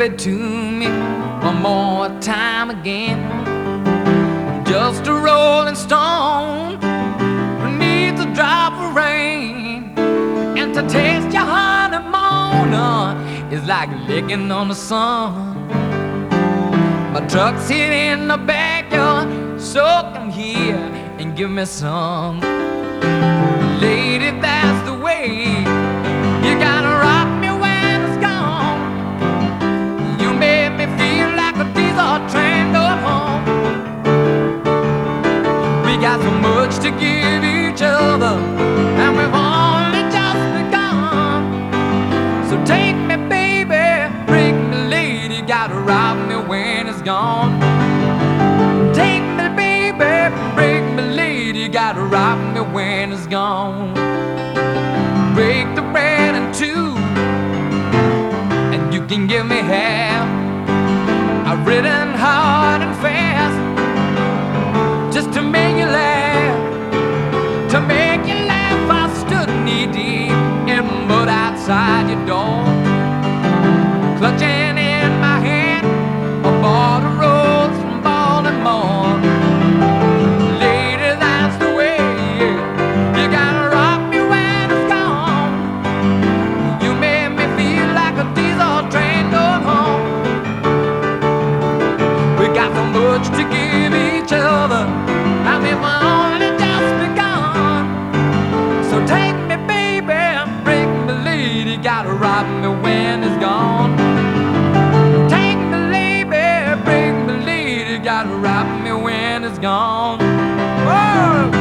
it to me one more time again. Just a rolling stone who needs a drop of rain, and to taste your honeymoon is like licking on the sun. My truck's here in the backyard, so come here and give me some. Lady, that's the way you gotta rock me when it's gone. You made me feel like a diesel train going home. We got so much to give each other, and we've only just begun. So take me, baby, break me, lady, gotta rock me when it's gone. Take me, baby, break me, lady, gotta rock me when it's gone. Break the bread in two, and you can give me half. I've ridden hard and fast just to make you laugh. To make you laugh, I stood knee deep in mud outside your door, clutching in my hand a border rose from Baltimore. Lady, that's the way you gotta rock me when it's gone. You made me feel like a diesel train going home. We got so much to give each other, and we've only just begun. So take me, baby, break me, lady, gotta rock me when it's gone. Take me, lady, break me, lady, gotta rock me when it's gone. Whoa!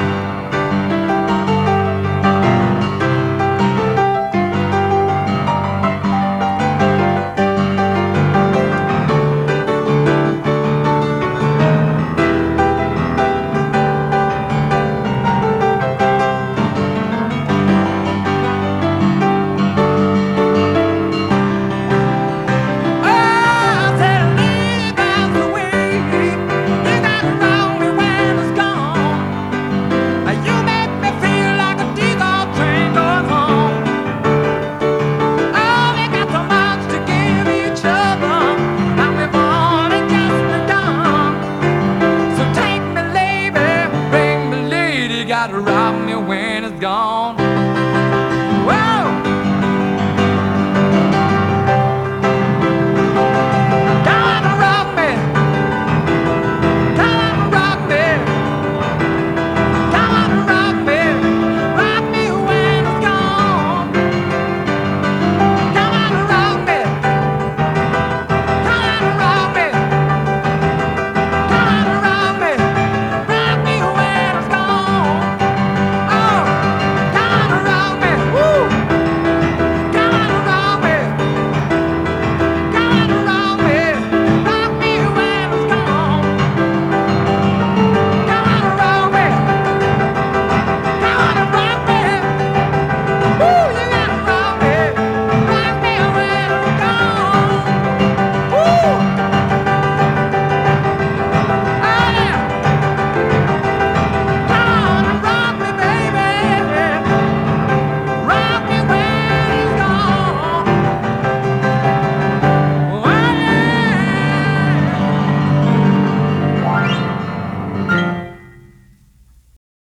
Gotta rock me when it's gone.